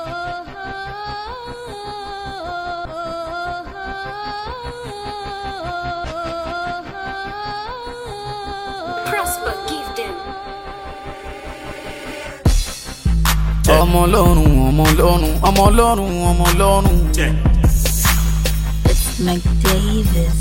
Prosper, give them. Ọmọ Ọlọ́run, ọmọ Ọlọ́run, ọmọ Ọlọ́run, ọmọ Ọlọ́run. It's McDavis.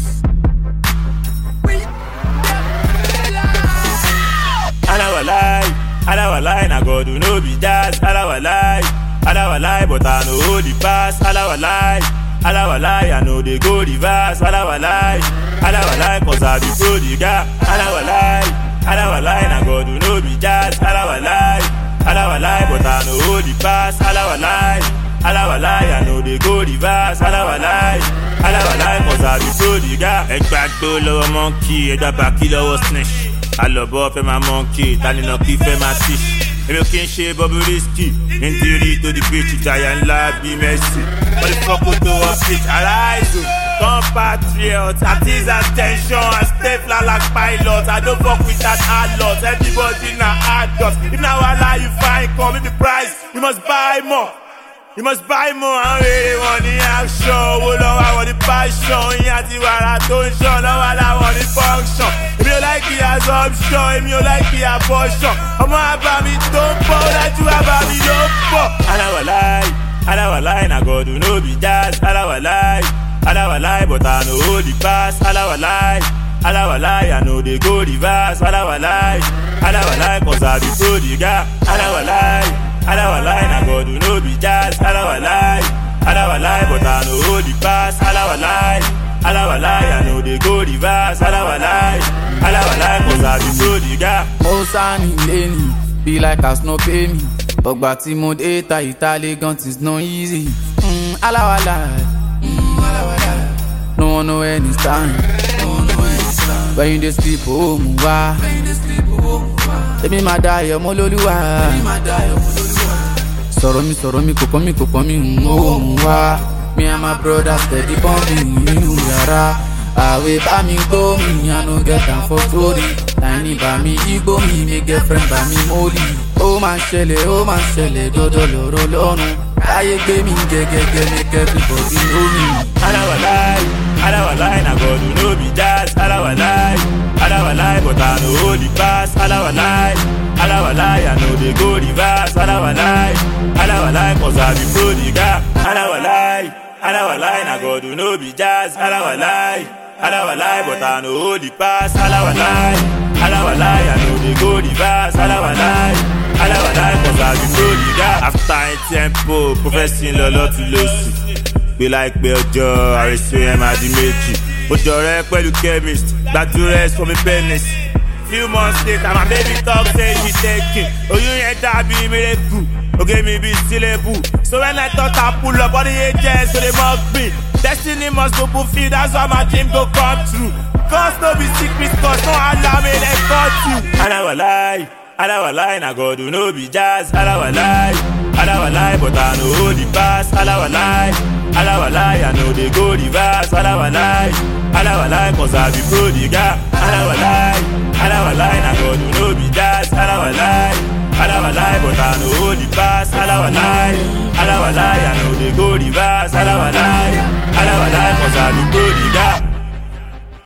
Alawalai, na God who no be jazz. Alawalai, but I know hold the pass. Alawalai, I know they go reverse. Alawalai, cause I be prodigal. Alawalai, na God who no be jazz. Alawalai, but I know hold the pass. Alawalai, I know they go reverse. Alawalai, cause I be prodigal. Egba to lowo monkey, egba baki lowo snitch. Alọ́bọ̀ fẹ́ máa monkey, tanina kí fẹ́ máa fish. Èmi ò kí ń ṣe Bobrisky, nítorí tó di pitch ìjayà ńlá bí Messi. Wọ́n lè fọ́kù tó wọ́n pitch. Arise o, compatriots, artist attention, I stay flat like pilot. I don't fuck with that adult, everybody na adult. If na wahala you find, come with the price, you must buy more. You must buy more, I really want the action. Oh no, I want the passion. Yeah, the wala don't show. No, I want the function. If you like the assumption, if you like the abortion, I'm about me don't fall that you about me don't fall. Alawalai, na God who no be jazz. Alawalai, but I know hold the pass. Alawalai, I know they go reverse. Alawalai, cause I be prodigal. Alawalai, na God who no be jazz. Alawalai, but I know hold the pass. Alawalai, I know they go reverse. Alawalai, cause I be prodigal. Mo sani leni, be like as no pay me. Ogba tí mo dé ta Italy guns is no easy. Alawalai, no one know any time. When you dey sleep, oh muwa. Èmi máa dayọ̀ mọ́ l'Olúwa. Sọ̀rọ̀ mi kò kàn mí, ó mú wá. Me and my brother steady bumping nínú yàrá. Àwẹ̀ bá mi gbó mi, I no get am for story. Tiny bá mi igbó mi, mi girlfriend bá mi mólì. Ó máa ń ṣẹlẹ̀, dọ́dọ̀ lọ́rọ̀ lọ́rùn. Ayé gbé mi gẹ́gẹ́gẹ́, make everybody know me. Alawalai, na God who no be jazz. Alawalai, but I know hold the pass. Alawalai, I know they go reverse. Alawalai, cause I be prodigal. Alawalai, na God who no be jazz. Alawalai, but I know hold the pass. Alawalai, I know they go reverse. Alawalai, cause I be prodigal. After a tempo, professing lọ́lọ́ tún lóṣù. Be like pé ọjọ́ àrẹ̀sọ ẹ̀ máa di méjì. Ojo rẹ pẹ̀lú chemist, gbàdúrà for me penis. Few months later, my baby talk say she taking. Oyún yẹn dàbí miracle, oge mi bí syllable. So when I thought I pull up, all the agents so they mock me. Destiny must go fulfill, that's why my dream go come true. Cause no be sickness, cause no allow me they cut you. Alawalai, na God who no be jazz. Alawalai, but I know hold the pass. Alawalai, I know they go reverse. Alawalai, cause I be prodigal. Alawalai, na God who no be jazz. Alawalai, but I know hold the pass. Alawalai, I know they go reverse. Alawalai, cause I be prodigal.